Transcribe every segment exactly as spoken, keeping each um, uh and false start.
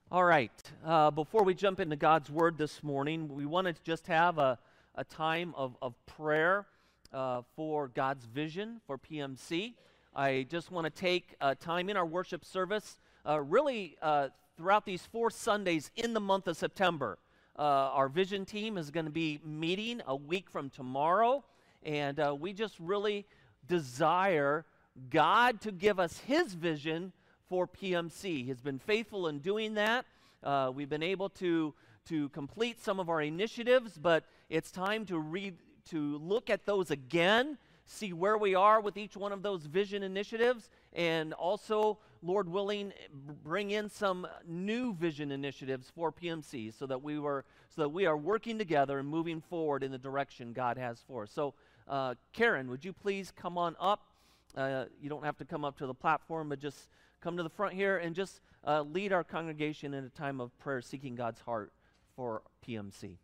All right, uh, before we jump into God's Word this morning, we wanted to just have a, a time of, of prayer uh, for God's vision for P M C. I just want to take uh, time in our worship service, uh, really uh, throughout these four Sundays in the month of September. Uh, our vision team is going to be meeting a week from tomorrow, and uh, we just really desire God to give us His vision for P M C. He has been faithful in doing that. Uh, we've been able to, to complete some of our initiatives, but it's time to read, to look at those again, see where we are with each one of those vision initiatives, and also, Lord willing, bring in some new vision initiatives for P M C so that we were so that we are working together and moving forward in the direction God has for us. So, uh, Karen, would you please come on up? Uh, you don't have to come up to the platform, but just come to the front here and just uh, lead our congregation in a time of prayer, seeking God's heart for P M C.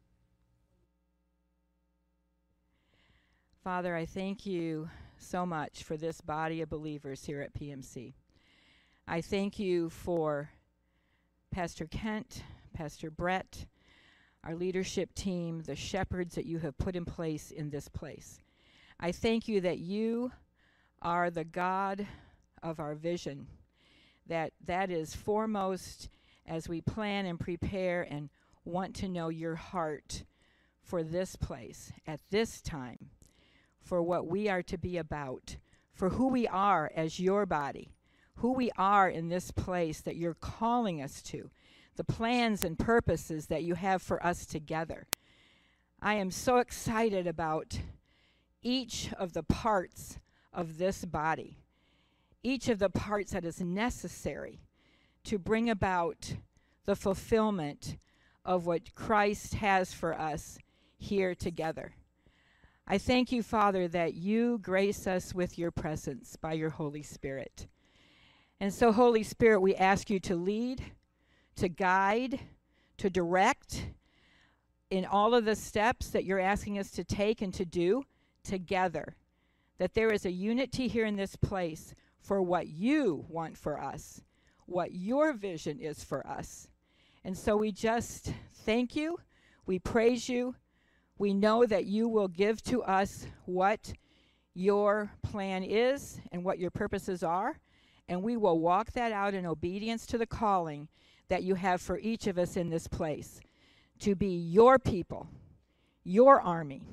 Father, I thank you so much for this body of believers here at P M C. I thank you for Pastor Kent, Pastor Brett, our leadership team, the shepherds that you have put in place in this place. I thank you that you are the God of our vision, that that is foremost as we plan and prepare and want to know your heart for this place at this time, for what we are to be about, for who we are as your body, who we are in this place that you're calling us to, the plans and purposes that you have for us together. I am so excited about each of the parts of this body, each of the parts that is necessary to bring about the fulfillment of what Christ has for us here together. I thank you, Father, that you grace us with your presence by your Holy Spirit. And so, Holy Spirit, we ask you to lead, to guide, to direct in all of the steps that you're asking us to take and to do together, that there is a unity here in this place for what you want for us, what your vision is for us. And so we just thank you, we praise you, we know that you will give to us what your plan is and what your purposes are, and we will walk that out in obedience to the calling that you have for each of us in this place, to be your people, your army,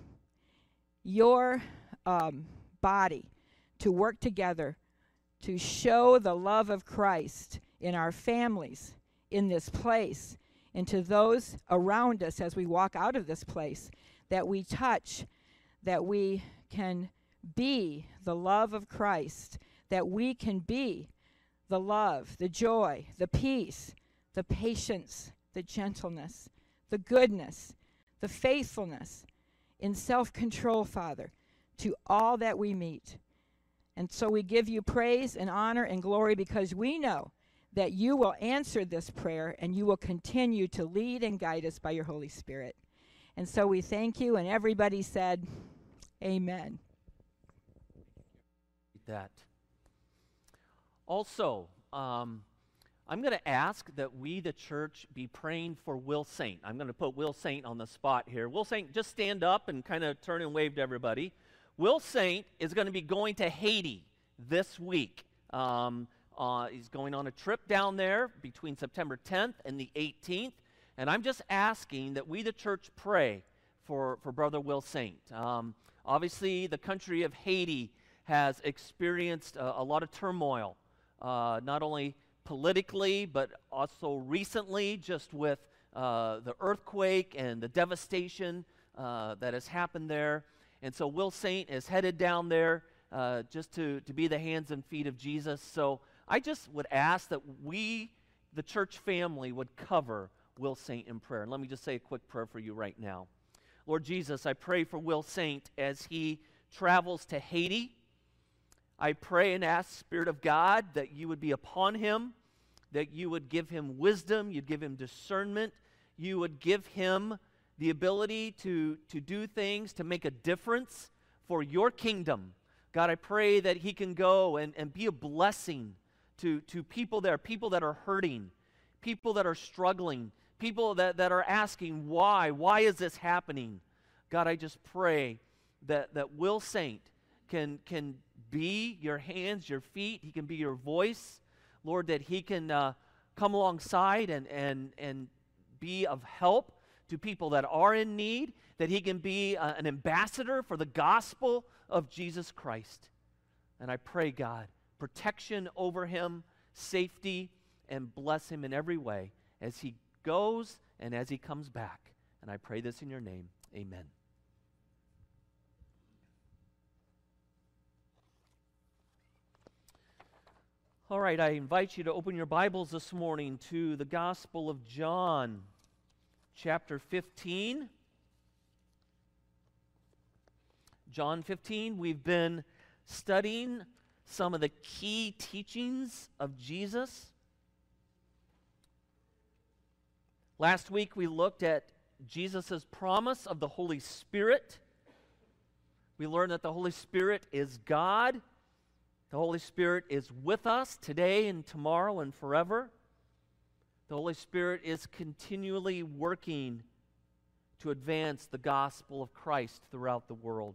your um, body, to work together to show the love of Christ in our families, in this place, and to those around us as we walk out of this place, that we touch, that we can be the love of Christ, that we can be the love, the joy, the peace, the patience, the gentleness, the goodness, the faithfulness, in self-control, Father, to all that we meet. And so we give you praise and honor and glory because we know that you will answer this prayer and you will continue to lead and guide us by your Holy Spirit. And so we thank you, and everybody said, amen. That. Also, um, I'm going to ask that we, the church, be praying for Will Saint. I'm going to put Will Saint on the spot here. Will Saint, just stand up and kind of turn and wave to everybody. Will Saint is going to be going to Haiti this week. Um, uh, he's going on a trip down there between September tenth and the eighteenth. And I'm just asking that we, the church, pray for, for Brother Will Saint. Um, obviously, the country of Haiti has experienced a, a lot of turmoil, uh, not only politically, but also recently, just with uh, the earthquake and the devastation uh, that has happened there. And so Will Saint is headed down there uh, just to, to be the hands and feet of Jesus. So I just would ask that we, the church family, would cover Will Saint in prayer. And let me just say a quick prayer for you right now. Lord Jesus, I pray for Will Saint as he travels to Haiti. I pray and ask, Spirit of God, that you would be upon him, that you would give him wisdom, you'd give him discernment, you would give him the ability to, to do things, to make a difference for your kingdom. God, I pray that he can go and, and be a blessing to, to people there, people that are hurting, people that are struggling, people that, that are asking why, why is this happening? God, I just pray that, that Will Saint can, can be your hands, your feet, he can be your voice, Lord, that he can uh, come alongside and, and, and be of help to people that are in need, that he can be uh, an ambassador for the gospel of Jesus Christ. And I pray, God, protection over him, safety, and bless him in every way as he goes and as he comes back. And I pray this in your name. Amen. All right, I invite you to open your Bibles this morning to the Gospel of John, chapter fifteen. John fifteen, we've been studying some of the key teachings of Jesus. Last week we looked at Jesus' promise of the Holy Spirit. We learned that the Holy Spirit is God. The Holy Spirit is with us today and tomorrow and forever. The Holy Spirit is continually working to advance the gospel of Christ throughout the world.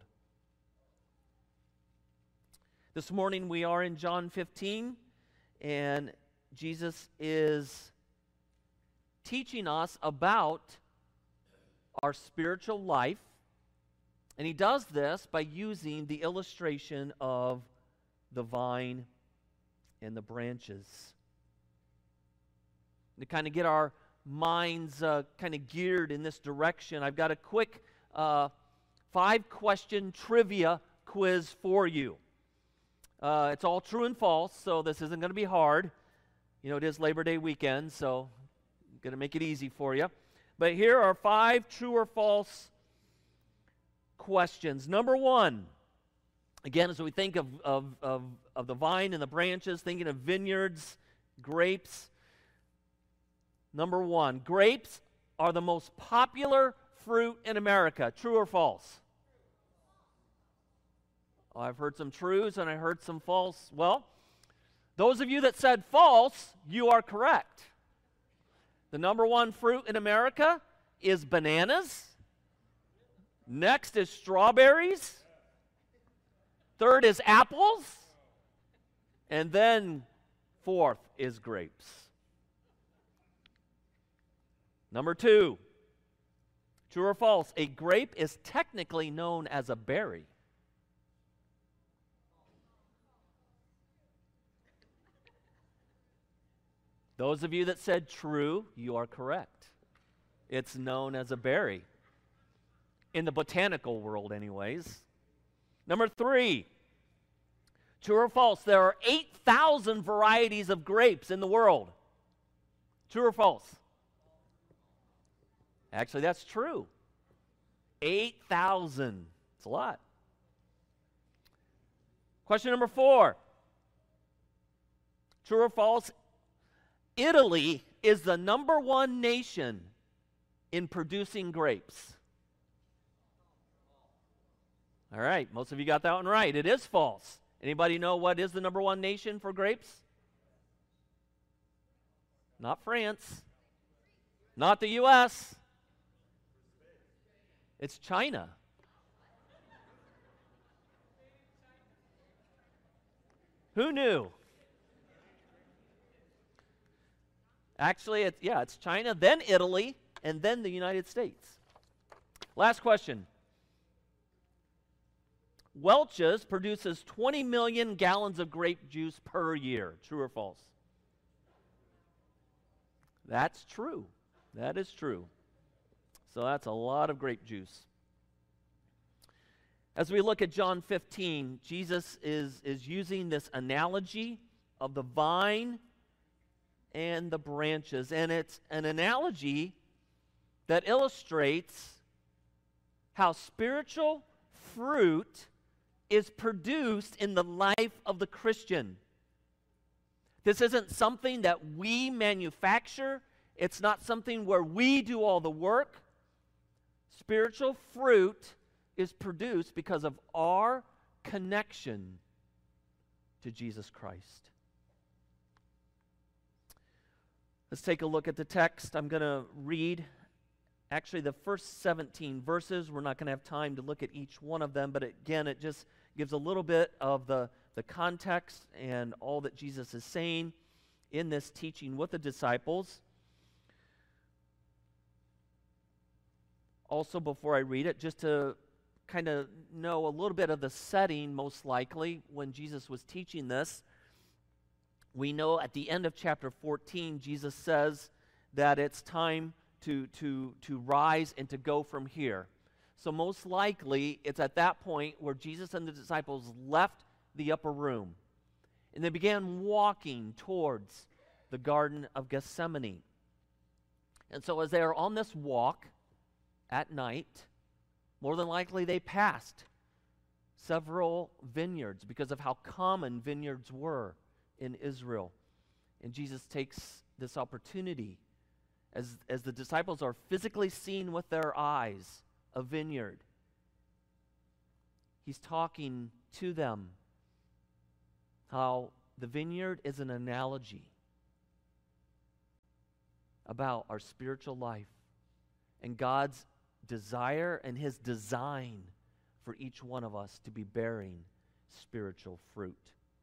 This morning we are in John fifteen, and Jesus is teaching us about our spiritual life, and he does this by using the illustration of the vine and the branches. To kind of get our minds uh, kind of geared in this direction, I've got a quick uh, five-question trivia quiz for you. Uh, it's all true and false, so this isn't going to be hard. You know, it is Labor Day weekend, so I'm going to make it easy for you. But here are five true or false questions. Number one, again, as we think of, of, of, of the vine and the branches, thinking of vineyards, grapes. Number one, grapes are the most popular fruit in America. True or false? Oh, I've heard some trues and I heard some false. Well, those of you that said false, you are correct. The number one fruit in America is bananas. Next is strawberries. Third is apples. And then fourth is grapes. Number two, true or false, a grape is technically known as a berry. Those of you that said true, you are correct. It's known as a berry. In the botanical world, anyways. Number three, true or false, there are eight thousand varieties of grapes in the world. True or false? Actually, that's true. eight thousand. It's a lot. Question number four, true or false, Italy is the number one nation in producing grapes. All right, most of you got that one right. It is false. Anybody know what is the number one nation for grapes? Not France. Not the U S It's China. Who knew? Actually, it's, yeah, it's China, then Italy, and then the United States. Last question. Welch's produces twenty million gallons of grape juice per year. True or false? That's true. That is true. So that's a lot of grape juice. As we look at John fifteen, Jesus is, is using this analogy of the vine and the branches. And it's an analogy that illustrates how spiritual fruit is produced in the life of the Christian. This isn't something that we manufacture. It's not something where we do all the work. Spiritual fruit is produced because of our connection to Jesus Christ. Let's take a look at the text. I'm going to read actually the first seventeen verses. We're not going to have time to look at each one of them, but again, it just gives a little bit of the, the context and all that Jesus is saying in this teaching with the disciples. Also, before I read it, just to kind of know a little bit of the setting, most likely, when Jesus was teaching this, we know at the end of chapter fourteen, Jesus says that it's time to, to, to rise and to go from here. So most likely, it's at that point where Jesus and the disciples left the upper room, and they began walking towards the Garden of Gethsemane. And so as they are on this walk at night, more than likely they passed several vineyards because of how common vineyards were in Israel. And Jesus takes this opportunity as, as the disciples are physically seeing with their eyes a vineyard. He's talking to them how the vineyard is an analogy about our spiritual life and God's desire and his design for each one of us to be bearing spiritual fruit.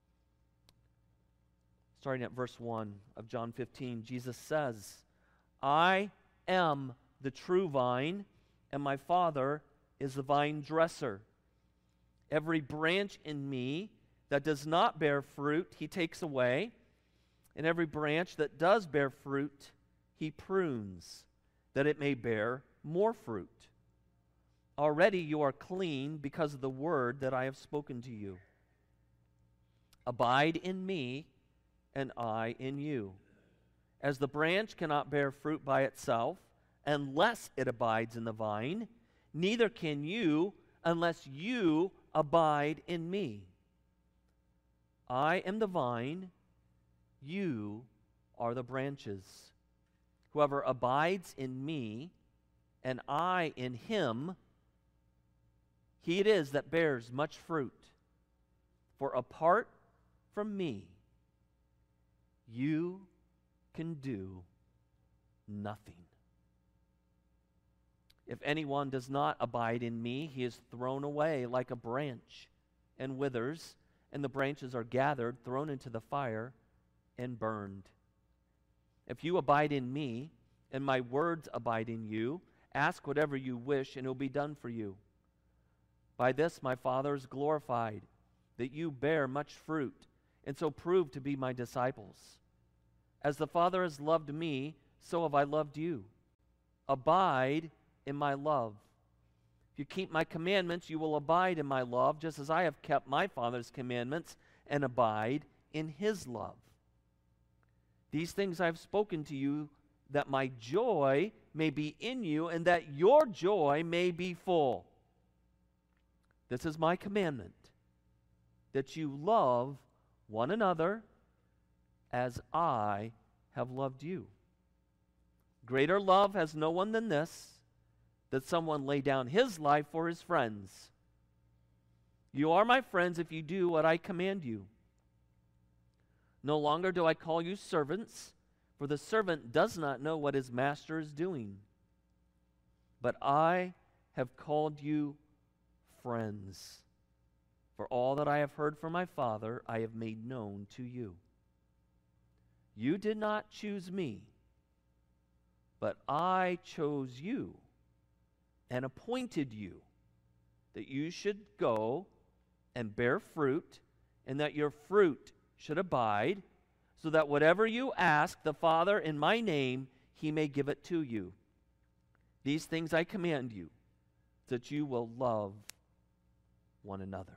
Starting at verse one of John fifteen, Jesus says, I am the true vine, and my Father is the vine dresser. Every branch in me that does not bear fruit, he takes away, and every branch that does bear fruit, he prunes, that it may bear more fruit. Already you are clean because of the word that I have spoken to you. Abide in me, and I in you. As the branch cannot bear fruit by itself unless it abides in the vine, neither can you unless you abide in me. I am the vine, you are the branches. Whoever abides in me, and I in him, he it is that bears much fruit. For apart from me, you can do nothing. If anyone does not abide in me, he is thrown away like a branch and withers, and the branches are gathered, thrown into the fire, and burned. If you abide in me, and my words abide in you, ask whatever you wish, and it will be done for you. By this my Father is glorified, that you bear much fruit, and so prove to be my disciples. As the Father has loved me, so have I loved you. Abide in my love. If you keep my commandments, you will abide in my love, just as I have kept my Father's commandments and abide in his love. These things I have spoken to you, that my joy may be in you, and that your joy may be full. This is my commandment, that you love one another as I have loved you. Greater love has no one than this, that someone lay down his life for his friends. You are my friends if you do what I command you. No longer do I call you servants, for the servant does not know what his master is doing. But I have called you friends. For all that I have heard from my Father, I have made known to you. You did not choose me, but I chose you and appointed you, that you should go and bear fruit, and that your fruit should abide, so that whatever you ask the Father in my name, he may give it to you. These things I command you, that you will love one another.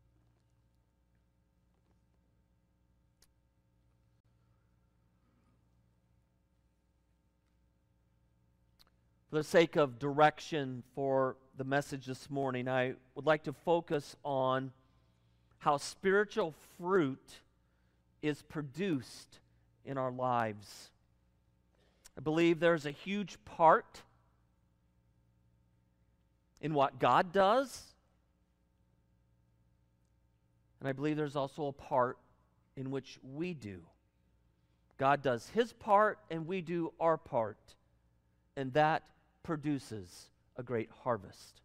For the sake of direction for the message this morning, I would like to focus on how spiritual fruit is produced in our lives. I believe there's a huge part in what God does, and I believe there's also a part in which we do. God does his part and we do our part, and that produces a great harvest.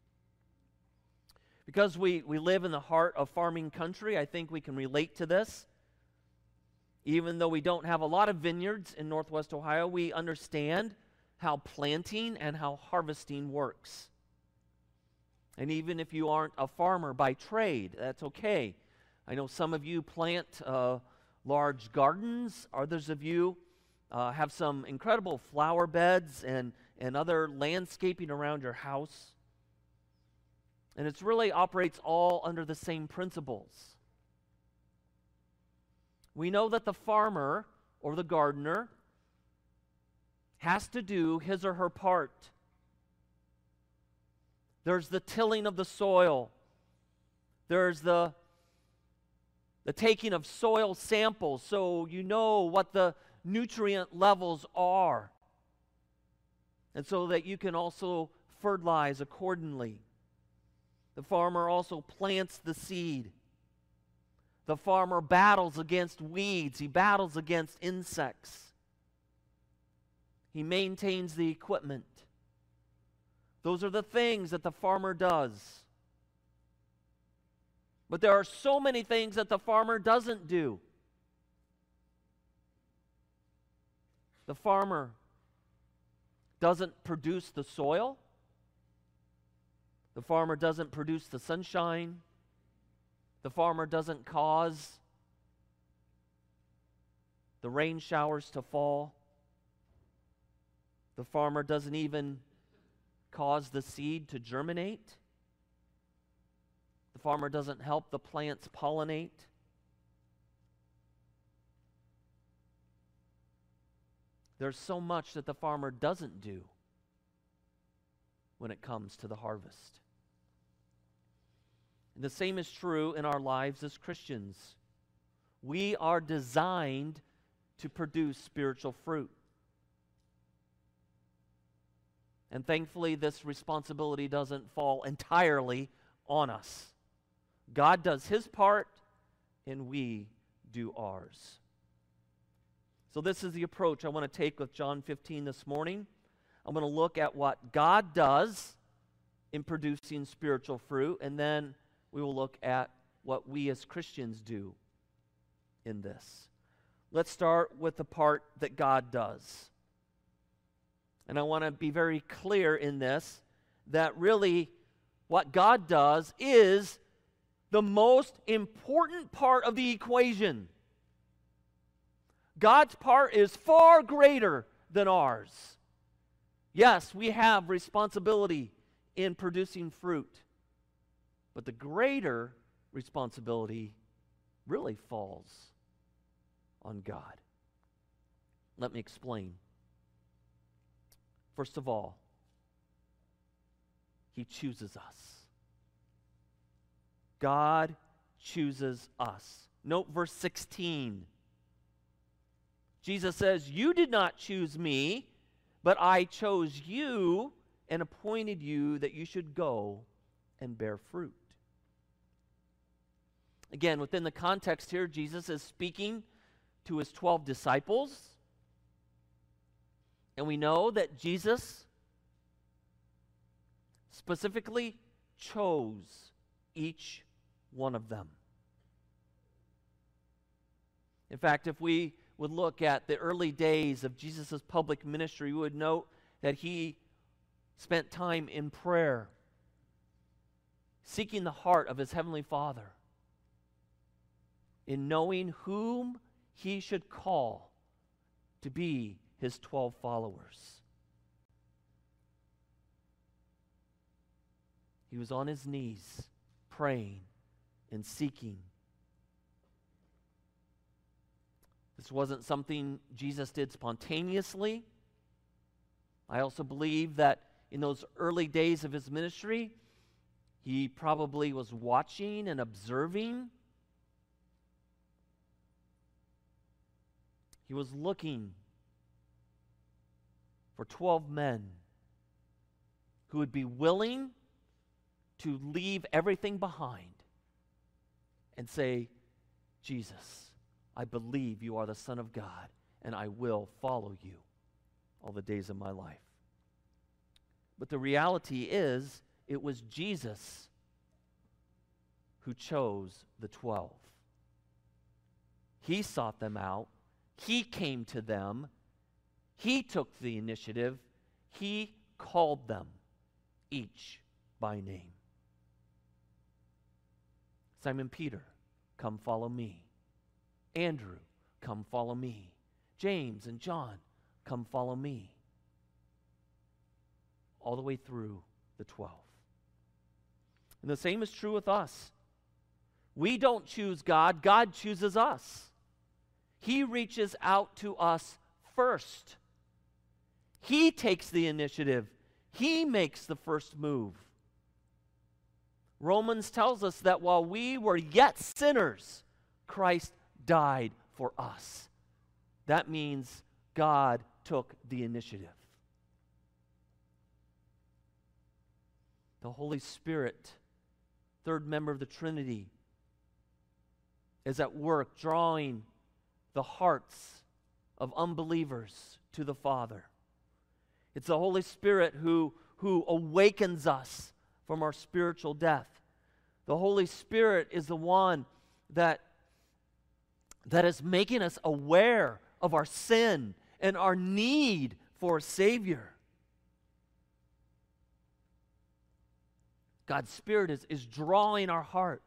Because we, we live in the heart of farming country, I think we can relate to this. Even though we don't have a lot of vineyards in Northwest Ohio, we understand how planting and how harvesting works. And even if you aren't a farmer by trade, that's okay. I know some of you plant uh, large gardens. Others of you uh, have some incredible flower beds and, and other landscaping around your house. And it really operates all under the same principles. We know that the farmer or the gardener has to do his or her part. There's the tilling of the soil. There's the, the taking of soil samples so you know what the nutrient levels are. And so that you can also fertilize accordingly. The farmer also plants the seed. The farmer battles against weeds. He battles against insects. He maintains the equipment. Those are the things that the farmer does. But there are so many things that the farmer doesn't do. The farmer doesn't produce the soil. The farmer doesn't produce the sunshine. The farmer doesn't cause the rain showers to fall. The farmer doesn't even cause the seed to germinate. The farmer doesn't help the plants pollinate. There's so much that the farmer doesn't do when it comes to the harvest. And the same is true in our lives as Christians. We are designed to produce spiritual fruit. And thankfully, this responsibility doesn't fall entirely on us. God does his part, and we do ours. So this is the approach I want to take with John fifteen this morning. I'm going to look at what God does in producing spiritual fruit, and then we will look at what we as Christians do in this. Let's start with the part that God does. And I want to be very clear in this, that really what God does is the most important part of the equation. God's part is far greater than ours. Yes, we have responsibility in producing fruit, but the greater responsibility really falls on God. Let me explain. First of all, he chooses us. God chooses us. Note verse sixteen. Jesus says, "You did not choose me, but I chose you and appointed you that you should go and bear fruit." Again, within the context here, Jesus is speaking to his twelve disciples. And we know that Jesus specifically chose each one of them. In fact, if we would look at the early days of Jesus' public ministry, we would note that he spent time in prayer, seeking the heart of his heavenly Father, in knowing whom he should call to be his twelve followers. He was on his knees, praying and seeking. This wasn't something Jesus did spontaneously. I also believe that in those early days of his ministry, he probably was watching and observing. He was looking for twelve men who would be willing to leave everything behind and say, "Jesus, I believe you are the Son of God, and I will follow you all the days of my life. But the reality is, it was Jesus who chose the twelve. He sought them out. He came to them. He took the initiative. He called them, each by name. Simon Peter, come follow me. Andrew, come follow me. James and John, come follow me. All the way through the twelve. And the same is true with us. We don't choose God, God chooses us. He reaches out to us first. He takes the initiative. He makes the first move. Romans tells us that while we were yet sinners, Christ died for us. That means God took the initiative. The Holy Spirit, third member of the Trinity, is at work drawing the hearts of unbelievers to the Father. It's the Holy Spirit who, who awakens us from our spiritual death. The Holy Spirit is the one that, that is making us aware of our sin and our need for a Savior. God's Spirit is, is drawing our heart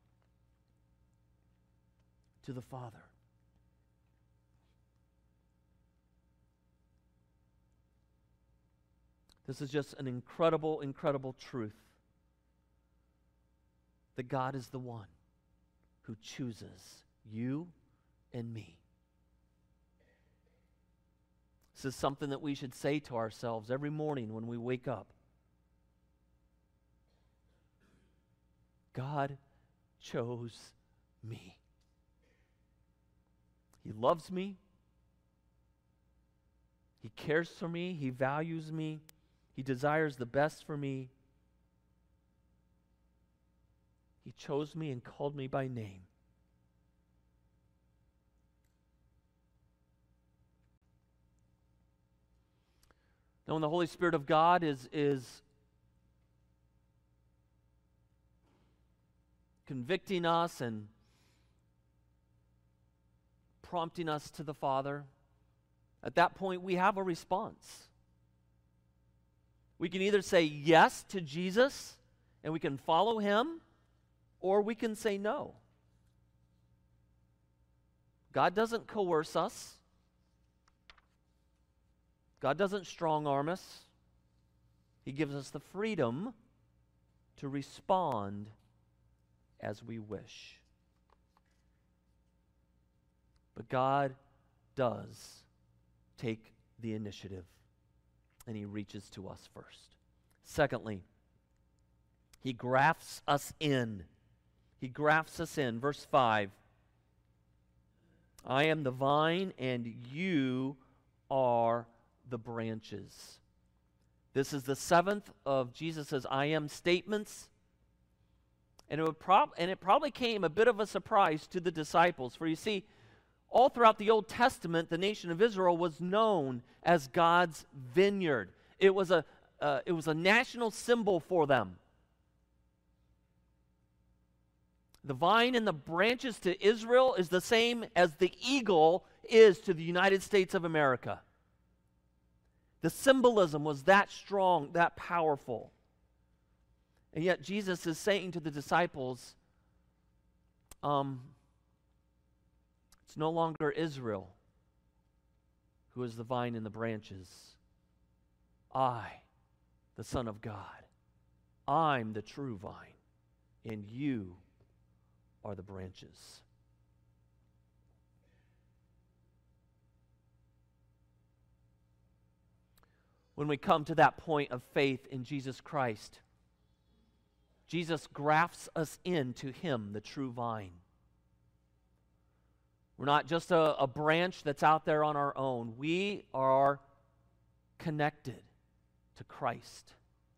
to the Father. This is just an incredible, incredible truth that God is the one who chooses you and me. This is something that we should say to ourselves every morning when we wake up. God chose me. He loves me. He cares for me. He values me. He desires the best for me. He chose me and called me by name. Now, when the Holy Spirit of God is, is convicting us and prompting us to the Father, at that point we have a response. We can either say yes to Jesus and we can follow him, or we can say no. God doesn't coerce us. God doesn't strong-arm us. He gives us the freedom to respond as we wish. But God does take the initiative, and he reaches to us first. Secondly, he grafts us in. He grafts us in. Verse five. I am the vine, and you are the branches. This is the seventh of Jesus' I am statements. And it, would prob- and it probably came a bit of a surprise to the disciples. For you see, all throughout the Old Testament, the nation of Israel was known as God's vineyard. It was a, uh, it was a national symbol for them. The vine and the branches to Israel is the same as the eagle is to the United States of America. The symbolism was that strong, that powerful. And yet Jesus is saying to the disciples, um, it's no longer Israel who is the vine and the branches. I, the Son of God, I'm the true vine, and you are the branches. When we come to that point of faith in Jesus Christ, Jesus grafts us into him, the true vine. We're not just a, a branch that's out there on our own. We are connected to Christ.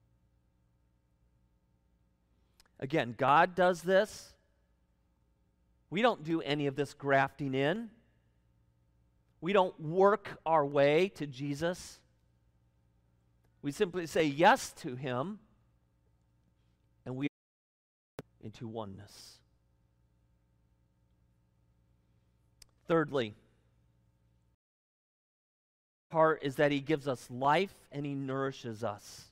Again, God does this. We don't do any of this grafting in. We don't work our way to Jesus. We simply say yes to him, and we are into oneness. Thirdly, part is that he gives us life and he nourishes us.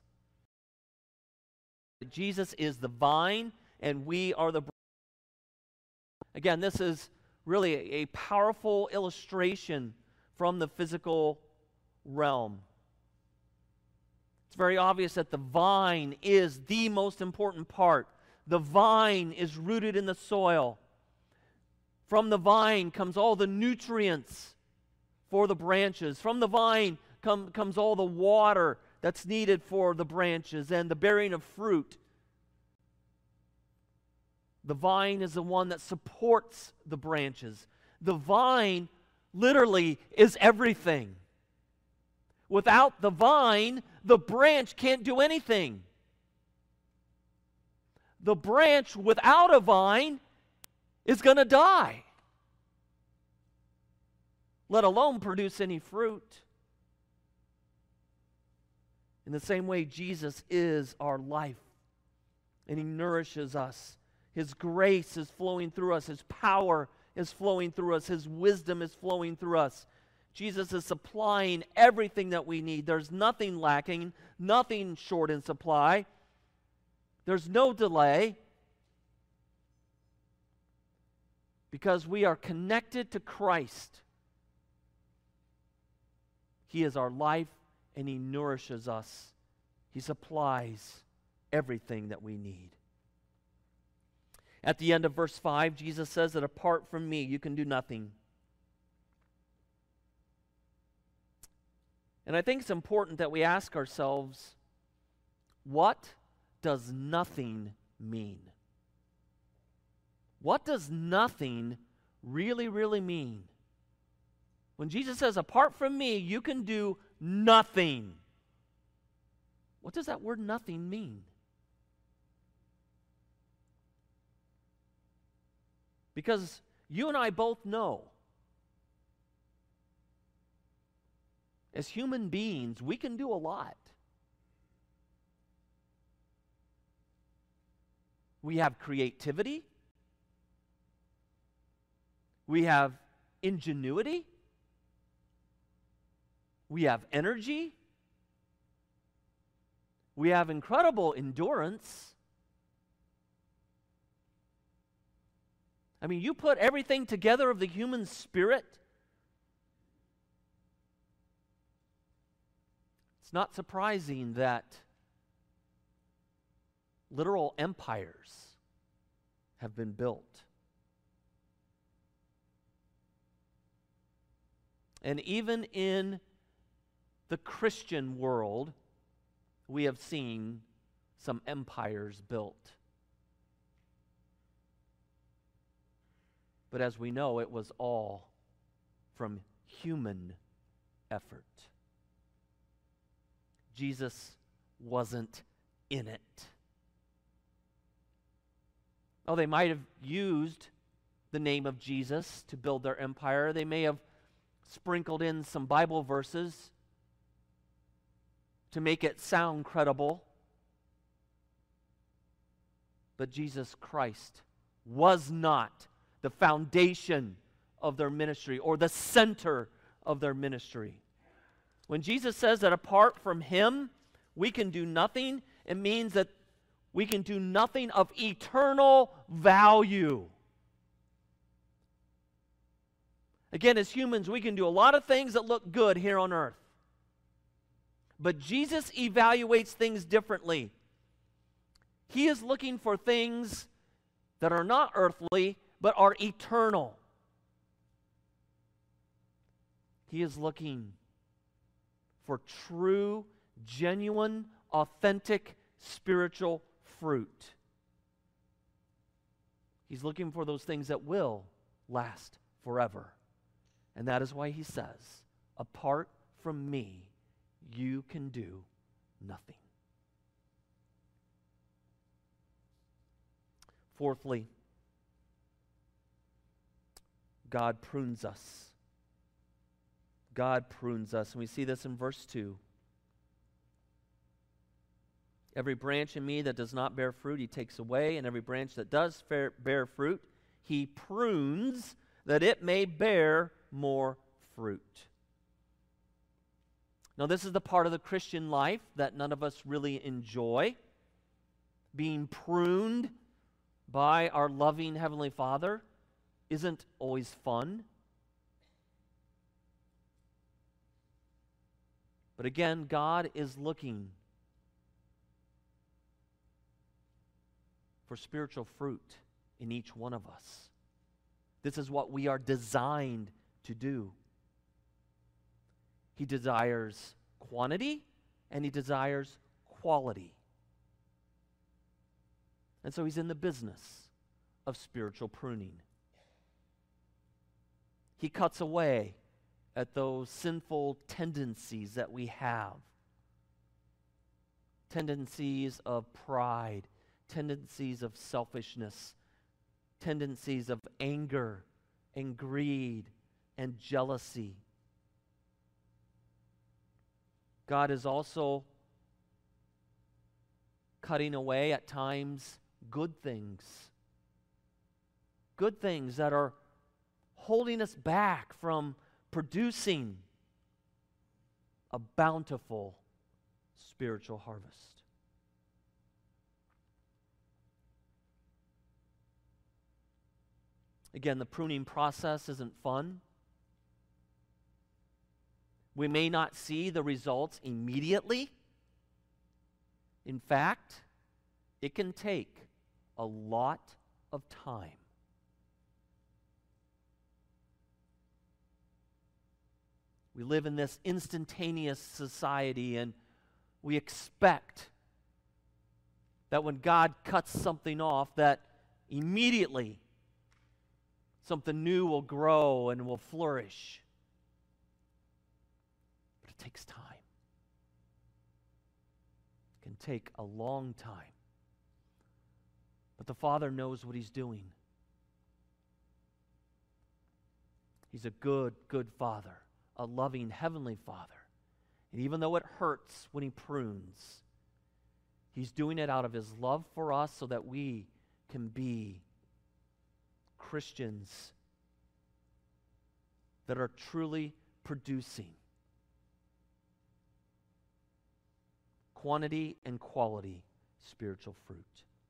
Jesus is the vine and we are the branch. Again, this is really a, a powerful illustration from the physical realm. It's very obvious that the vine is the most important part. The vine is rooted in the soil. From the vine comes all the nutrients for the branches. From the vine come, comes all the water that's needed for the branches and the bearing of fruit. The vine is the one that supports the branches. The vine literally is everything. Without the vine, the branch can't do anything. The branch without a vine is going to die, let alone produce any fruit. In the same way, Jesus is our life, and he nourishes us. His grace is flowing through us. His power is flowing through us. His wisdom is flowing through us. Jesus is supplying everything that we need. There's nothing lacking, nothing short in supply. There's no delay, because we are connected to Christ. He is our life, and he nourishes us. He supplies everything that we need. At the end of verse five, Jesus says that apart from me, you can do nothing. And I think it's important that we ask ourselves, what does nothing mean? What does nothing really, really mean? When Jesus says, apart from me, you can do nothing. What does that word nothing mean? Because you and I both know, as human beings, we can do a lot. We have creativity. We have ingenuity. We have energy. We have incredible endurance. I mean, you put everything together of the human spirit, it's not surprising that literal empires have been built. And even in the Christian world, we have seen some empires built. But as we know, it was all from human effort. Jesus wasn't in it. Oh, they might have used the name of Jesus to build their empire. They may have sprinkled in some Bible verses to make it sound credible. But Jesus Christ was not the foundation of their ministry or the center of their ministry. When Jesus says that apart from him, we can do nothing, it means that we can do nothing of eternal value. Again, as humans, we can do a lot of things that look good here on earth. But Jesus evaluates things differently. He is looking for things that are not earthly, but are eternal. He is looking for true, genuine, authentic, spiritual fruit. He's looking for those things that will last forever. And that is why he says, apart from me, you can do nothing. Fourthly, God prunes us. God prunes us, and we see this in verse two. Every branch in me that does not bear fruit, he takes away, and every branch that does bear fruit, he prunes, that it may bear more fruit. Now, this is the part of the Christian life that none of us really enjoy. Being pruned by our loving Heavenly Father isn't always fun. But again, God is looking for spiritual fruit in each one of us. This is what we are designed to do. He desires quantity and he desires quality. And so he's in the business of spiritual pruning. He cuts away at those sinful tendencies that we have. Tendencies of pride, tendencies of selfishness, tendencies of anger and greed and jealousy. God is also cutting away at times good things. Good things that are holding us back from producing a bountiful spiritual harvest. Again, the pruning process isn't fun. We may not see the results immediately. In fact, it can take a lot of time. We live in this instantaneous society, and we expect that when God cuts something off, that immediately something new will grow and will flourish. But it takes time. It can take a long time. But the Father knows what He's doing. He's a good, good Father, a loving Heavenly Father. And even though it hurts when He prunes, He's doing it out of His love for us so that we can be Christians that are truly producing quantity and quality spiritual fruit.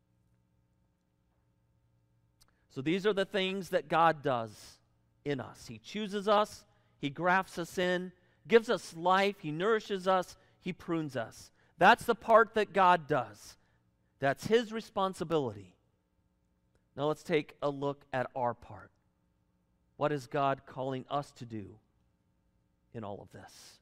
So these are the things that God does in us. He chooses us, He grafts us in, gives us life, He nourishes us, He prunes us. That's the part that God does. That's His responsibility. Now let's take a look at our part. What is God calling us to do in all of this?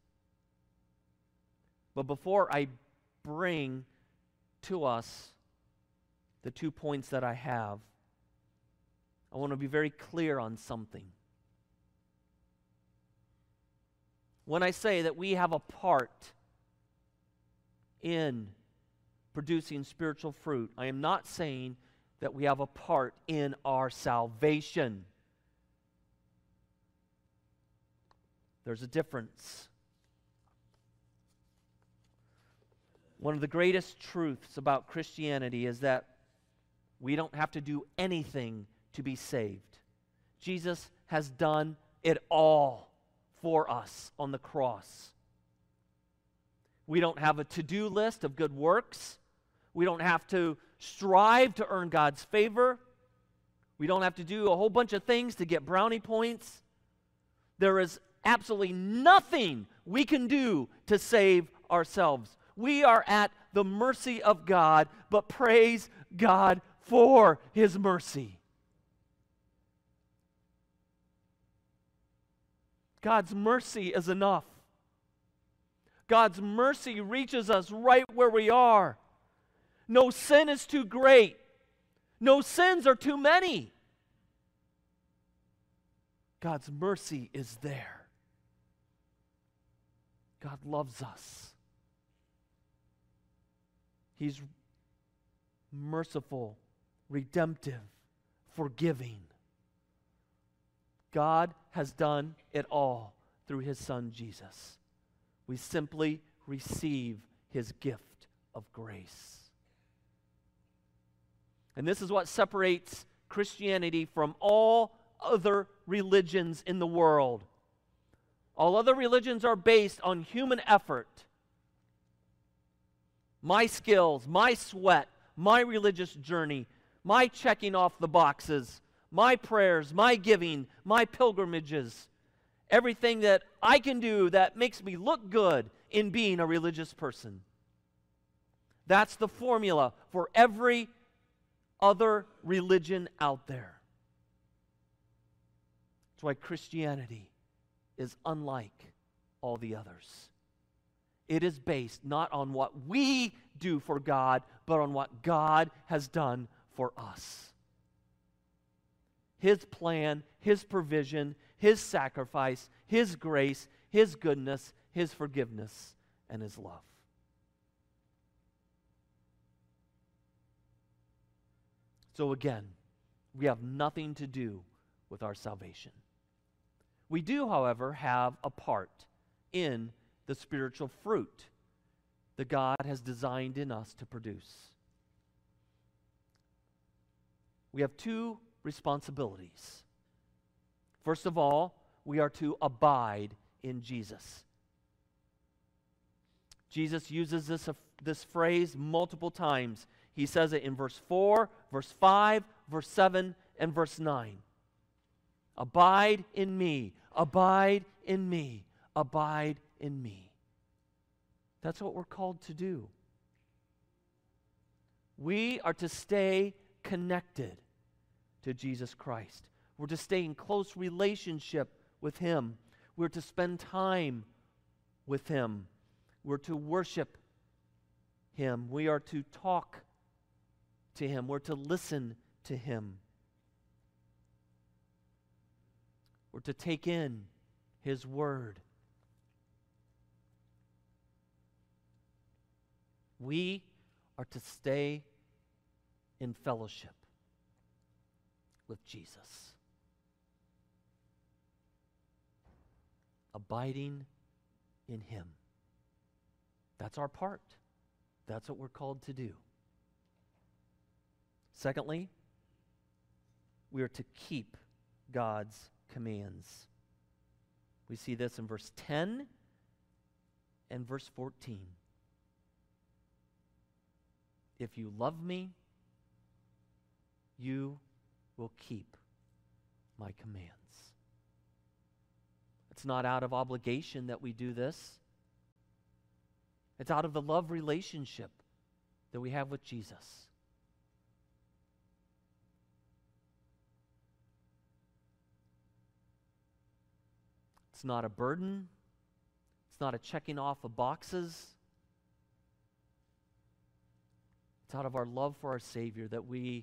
But before I bring to us the two points that I have, I want to be very clear on something. When I say that we have a part in producing spiritual fruit, I am not saying that we have a part in our salvation. There's a difference. One of the greatest truths about Christianity is that we don't have to do anything to be saved. Jesus has done it all for us on the cross. We don't have a to-do list of good works. We don't have to strive to earn God's favor. We don't have to do a whole bunch of things to get brownie points. There is absolutely nothing we can do to save ourselves. We are at the mercy of God, but praise God for His mercy. God's mercy is enough. God's mercy reaches us right where we are. No sin is too great. No sins are too many. God's mercy is there. God loves us. He's merciful, redemptive, forgiving. God has done it all. through his Son, Jesus. We simply receive his gift of grace. And this is what separates Christianity from all other religions in the world. All other religions are based on human effort. My skills, my sweat, my religious journey, my checking off the boxes, my prayers, my giving, my pilgrimages, everything that I can do that makes me look good in being a religious person. That's the formula for every other religion out there. That's why Christianity is unlike all the others. It is based not on what we do for God, but on what God has done for us. His plan, his provision, his sacrifice, his grace, his goodness, his forgiveness, and his love. So again, we have nothing to do with our salvation. We do, however, have a part in the spiritual fruit that God has designed in us to produce. We have two responsibilities. First of all, we are to abide in Jesus. Jesus uses this, uh, this phrase multiple times. He says it in verse four, verse five, verse seven, and verse nine. Abide in me, abide in me, abide in me. That's what we're called to do. We are to stay connected to Jesus Christ. We're to stay in close relationship with him. We're to spend time with him. We're to worship him. We are to talk to him. We're to listen to him. We're to take in his word. We are to stay in fellowship with Jesus. Abiding in him. That's our part. That's what we're called to do. Secondly, we are to keep God's commands. We see this in verse ten and verse fourteen. If you love me, you will keep my commands. It's not out of obligation that we do this. It's out of the love relationship that we have with Jesus. It's not a burden. It's not a checking off of boxes. It's out of our love for our Savior that we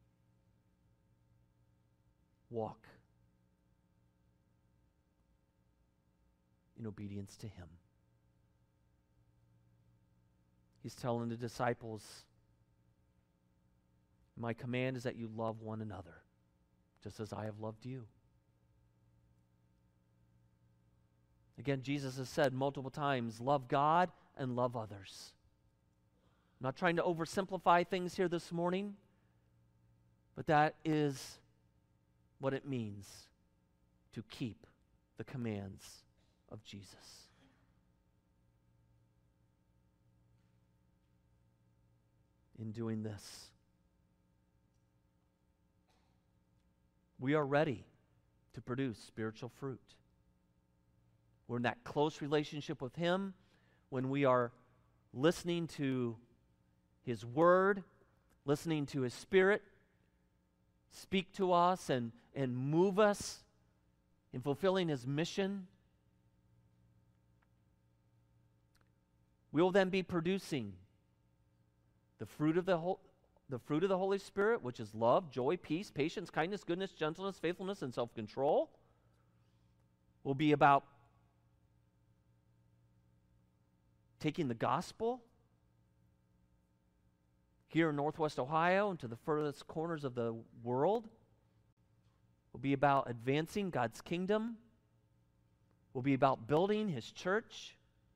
walk in obedience to him. He's telling the disciples, my command is that you love one another, just as I have loved you. Again, Jesus has said multiple times, love God and love others. I'm not trying to oversimplify things here this morning, but that is what it means to keep the commands of Jesus. In doing this, we are ready to produce spiritual fruit. We're in that close relationship with him when we are listening to his word, listening to his Spirit speak to us and, and move us in fulfilling his mission. We will then be producing the fruit of the whole, the fruit of the Holy Spirit, which is love, joy, peace, patience, kindness, goodness, gentleness, faithfulness, and self-control. Will be about taking the gospel here in Northwest Ohio and to the furthest corners of the world. Will be about advancing God's kingdom. will be about building His church.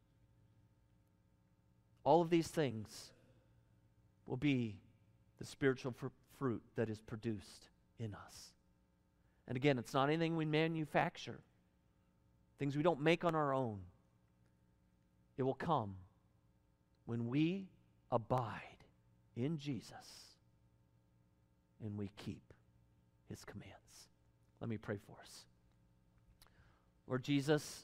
All of these things will be the spiritual fr- fruit that is produced in us. And again, it's not anything we manufacture, things we don't make on our own. It will come when we abide in Jesus and we keep His commands. Let me pray for us. Lord Jesus,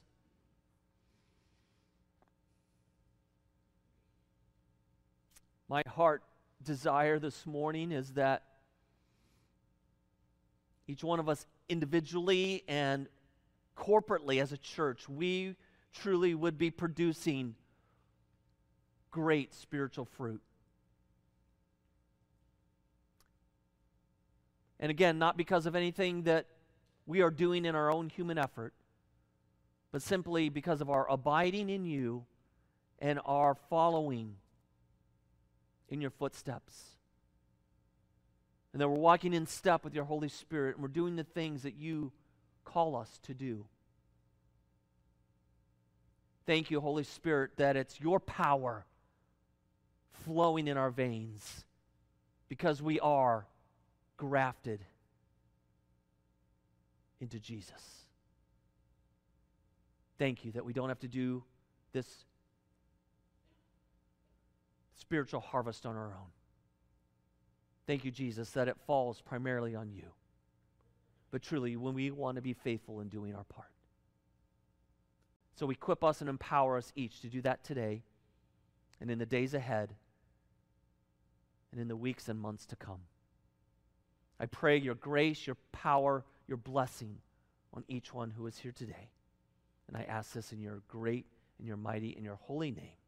my heart desire this morning is that each one of us individually and corporately as a church, we truly would be producing great spiritual fruit. And again, not because of anything that we are doing in our own human effort, but simply because of our abiding in You and our following in Your footsteps. And that we're walking in step with Your Holy Spirit, and we're doing the things that You call us to do. Thank You, Holy Spirit, that it's Your power flowing in our veins because we are grafted into Jesus. Thank You that we don't have to do this spiritual harvest on our own. Thank You, Jesus, that it falls primarily on You. But truly, when we want to be faithful in doing our part. So equip us and empower us each to do that today and in the days ahead and in the weeks and months to come. I pray Your grace, Your power, Your blessing on each one who is here today. And I ask this in Your great and Your mighty and Your holy name.